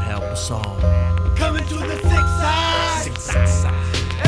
help us all. Coming to the six side.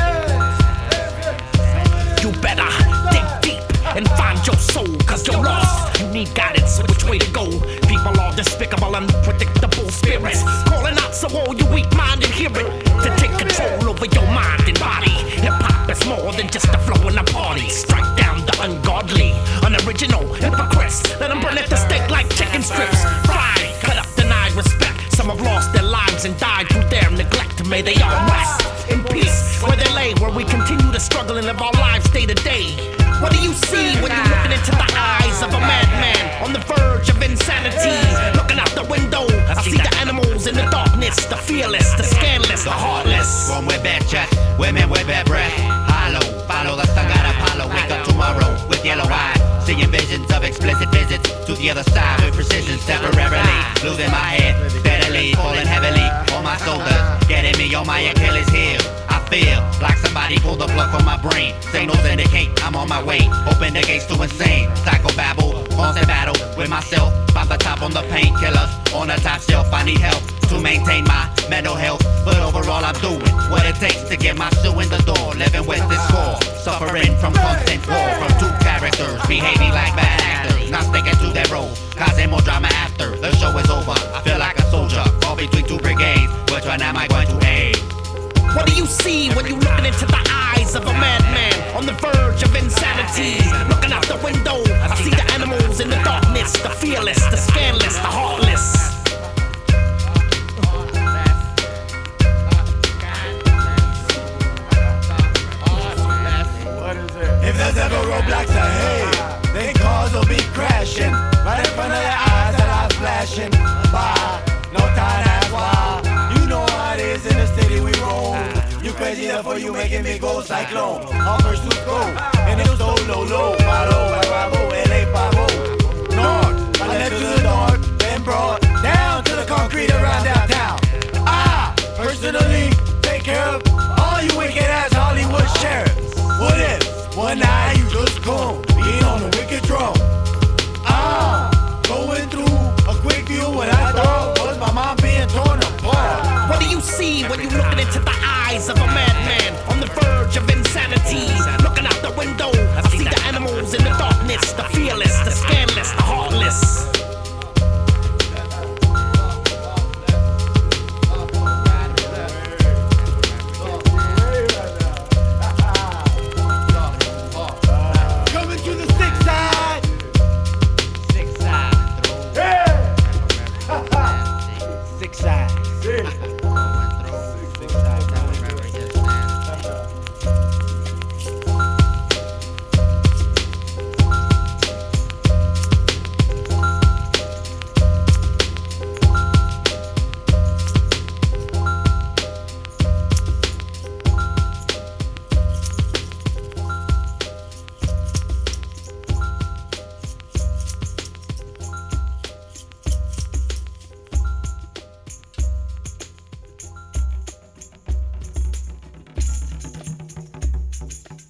You better dig deep and find your soul, cause you're lost. You need guidance, which way to go. People are despicable, unpredictable spirits, calling out so all you weak minded hear it. To take control over your mind and body. Hip-hop is more than just a flow in a party. Strike down the ungodly, unoriginal hypocrites. Let them burn at the stake like chicken strips. Fried, cut up, denied respect. Some have lost their lives and died through their neglect. May they all rest in peace where they lay, where we continue to struggle and live our lives day to day. What do you see when you're looking into the eyes of a madman on the verge of insanity? Looking out the window, I see the animals in the darkness, the fearless, the scandalous, the heartless. Born with bad chest, women with bad breath. Hollow, follow the sun god Apollo. Wake up tomorrow with yellow eyes, seeing visions of explicit visits to the other side with precision temporarily. Losing my head, steadily falling heavily on my shoulders, getting me on my Achilles heel. I feel like somebody pulled the plug from my brain. Signals indicate I'm on my way. Open the gates to insane. Psychobabble, constant battle with myself. Find the top on the painkillers. On the top shelf, I need help to maintain my mental health. But overall, I'm doing what it takes to get my shoe in the door. Living with this score, suffering from constant war. From two characters, behaving like bad actors. Not sticking to their role, causing more drama after the show is over. I feel like a soldier, caught between two brigades. Which one am I going to aid? What do you see when you're looking into the eyes of a madman on the verge of insanity? Looking out the window, I see the animals in the darkness, the fearless, the scandalous, the heartless. If there's ever roadblocks ahead, then cars will be crashing right in front of their eyes that are flashing by. No time, that's why. You know how it is in the city we roll. You crazy, therefore you making me go cyclone. All pursuits go, and it's so low. Follow, Bravo, LA 5-0. North, I left to the north, then brought down to the concrete around downtown. I personally take care of all you wicked ass Hollywood sheriffs. What if one night you just come, being on a wicked drum? Going through a quick view when I thought was my mom being torn apart. What do you see when you're looking into the eyes of a madman on the verge of insanity?